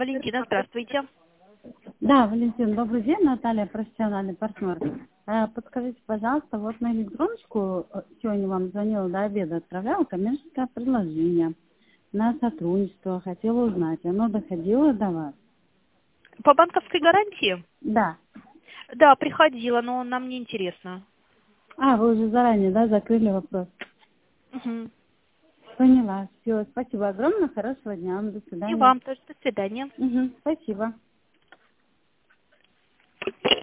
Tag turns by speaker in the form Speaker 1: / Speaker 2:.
Speaker 1: Валентина, здравствуйте.
Speaker 2: Да, Валентин, добрый день, Наталья, профессиональный партнер. Подскажите, пожалуйста, вот на электроночку сегодня вам звонила до обеда, отправляла коммерческое предложение на сотрудничество, хотела узнать, оно доходило до вас?
Speaker 1: По банковской гарантии?
Speaker 2: Да.
Speaker 1: Да, приходила, но нам не интересно.
Speaker 2: Вы уже заранее, да, закрыли вопрос?
Speaker 1: Мгм.
Speaker 2: Поняла. Все, спасибо огромное, хорошего дня, до
Speaker 1: И
Speaker 2: свидания.
Speaker 1: вам тоже. До свидания.
Speaker 2: Спасибо.